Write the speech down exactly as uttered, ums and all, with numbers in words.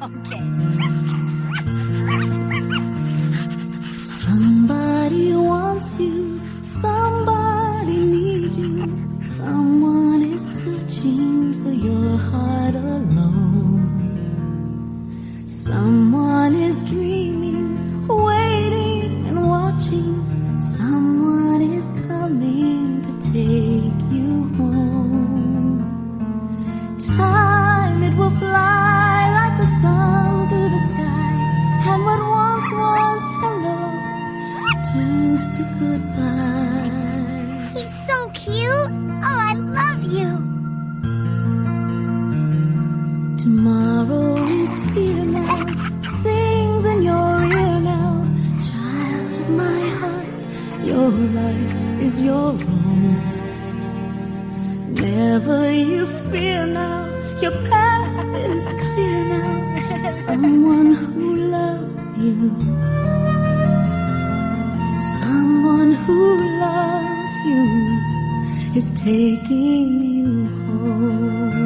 Okay. Somebody wants you, somebody needs you, someone is searching for your heart alone. Someone is dreaming, waiting and watching, someone is coming to take you home. Time, it will fly like the sun through the sky, and what once was hello turns to goodbye. He's so cute. Oh, I love you. Tomorrow is here now, sings in your ear now. Child of my heart, your life is your own. Never you fear now, your path is clear now. Someone who loves you, someone who loves you is taking you home.